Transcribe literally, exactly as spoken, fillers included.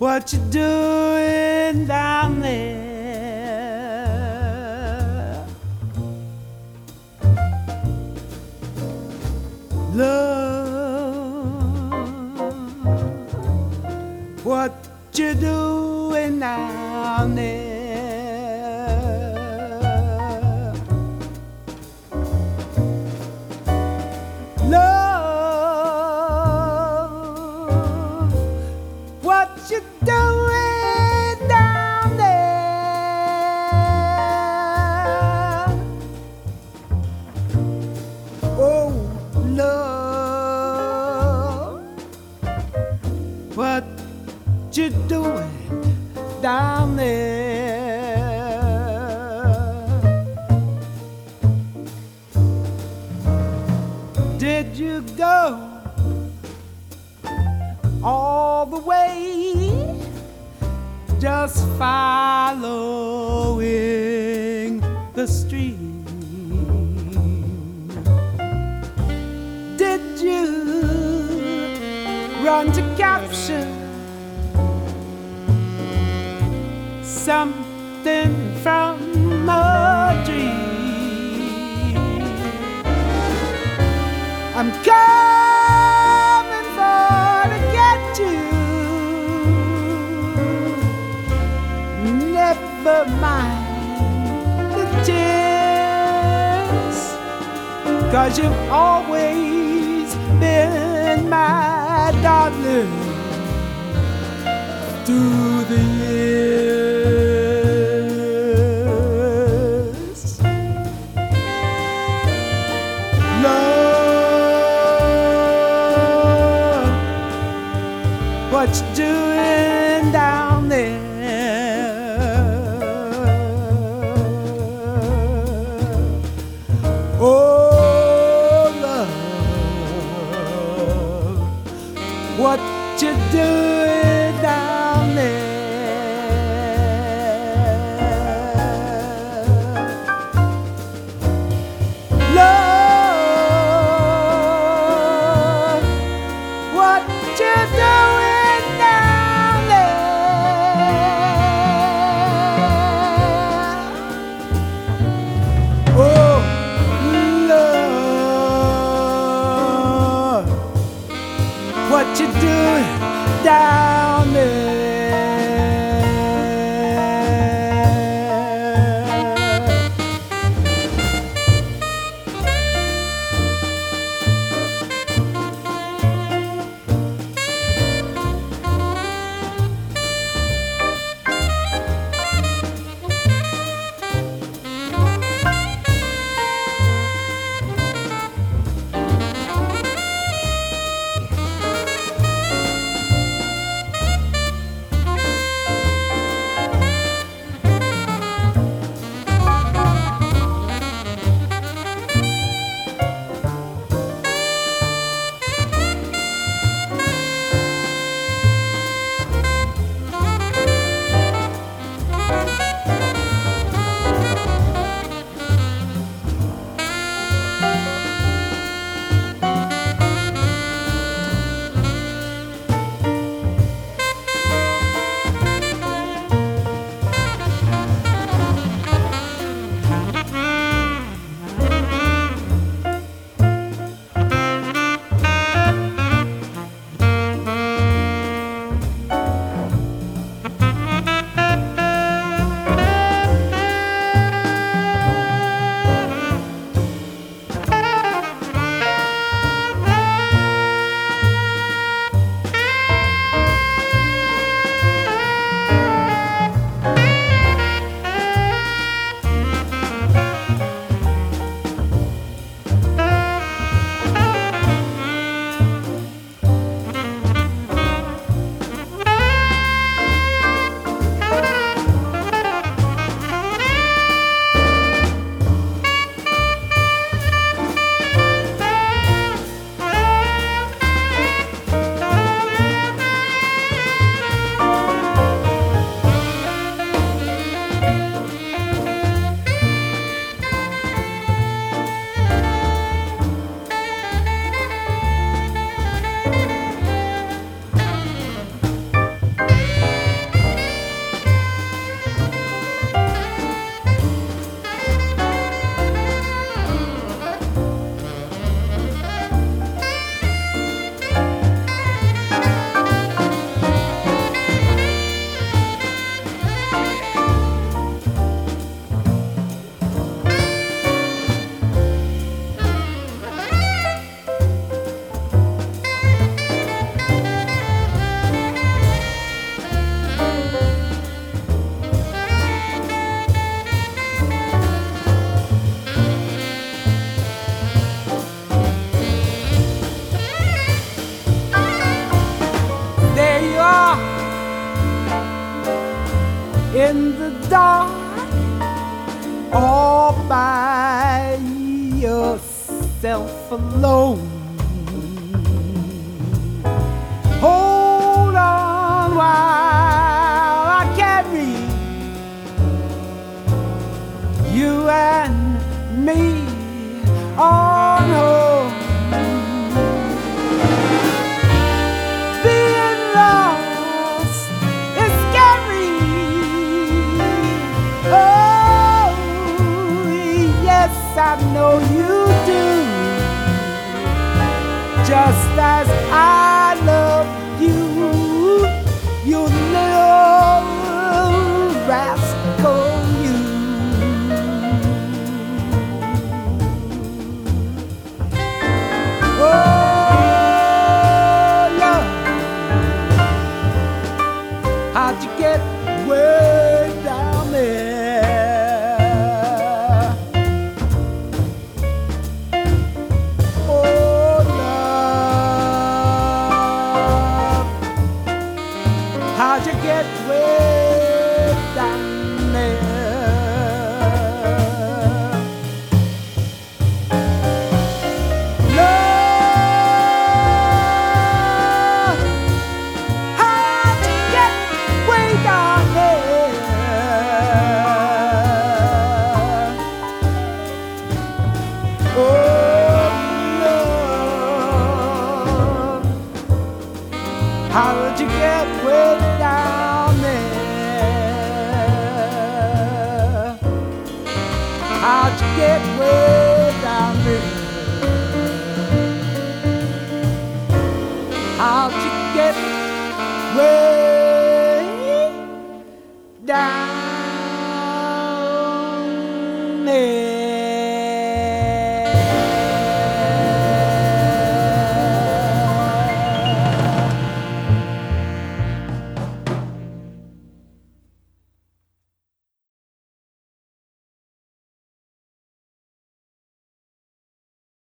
What you doing down there? Love, what you doing down there? Love, what you doing down there? Oh, love, what you doing down there? Did you go all the way, just following the stream? Did you run to capture something from a dream? I'm coming for to get you. Never mind the tears, 'cause you've always been my darling through the years. Love, what you doing down there? Oh, love, what you doing down there? Love, what you doing down there? Oh, love, what you doing down there? the dark all by yourself alone. Hold on while I carry you and me on home. Being lost is scary. Oh, yes, I know you do. Just as I love you, you little rascal, you. Oh, love, how'd you get way down there? Oh, love, how'd you get way down there? Love, how'd you get way down there? Oh, love, how did you get way down there? How'd you get way